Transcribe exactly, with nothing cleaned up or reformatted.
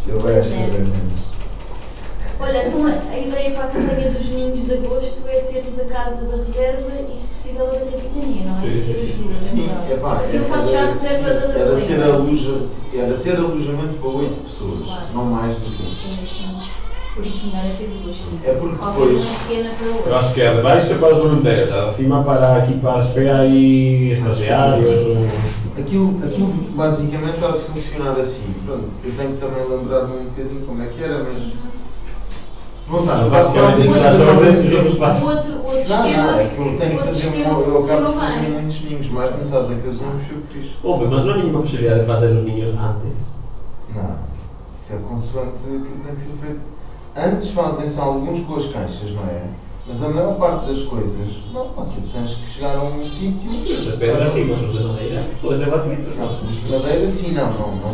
Eu vou às cada vez menos. Olha, então a ideia para a campanha dos ninhos de agosto é termos a casa da reserva e, se possível, a da capitania, não é? Sim, Ter sim, as sim. duas, é Sim, verdade. é pá, Assim eu faço já a reserva da era da ter, Belém. aluja, era ter alojamento para oito pessoas, Claro. não mais do que isso. Sim, sim. Por isso melhor é ter duas, sim. É porque Qualquer depois- uma pequena para outra. Eu acho que é de baixa para as voluntárias, a de cima para aqui para as P A e estagiários ou... Aquilo, aquilo basicamente há de funcionar assim. Pronto, eu tenho que também lembrar-me um bocadinho como é que era, mas. Pronto, Sim, há- basicamente há- tu há- dás há- ordens e os há- outros O fazem. outro, o outro Não, esquema, não, é que eu tenho o que outro fazer, esquema um, eu acabo funcionou de fazer bem. muitos ninhos, mais de metade daqueles ninhos fui eu que fiz. Ouve, mas não há nenhuma possibilidade de fazer os ninhos antes. Não, isso é consoante aquilo tem que ser feito. Antes fazem-se alguns com as caixas, não é? Mas a maior parte das coisas, não, aquilo tens que chegar a um sítio. Sim, os de pedra sim, mas os de madeira, todos gratuitos. Não, os de madeira sim, não, não, não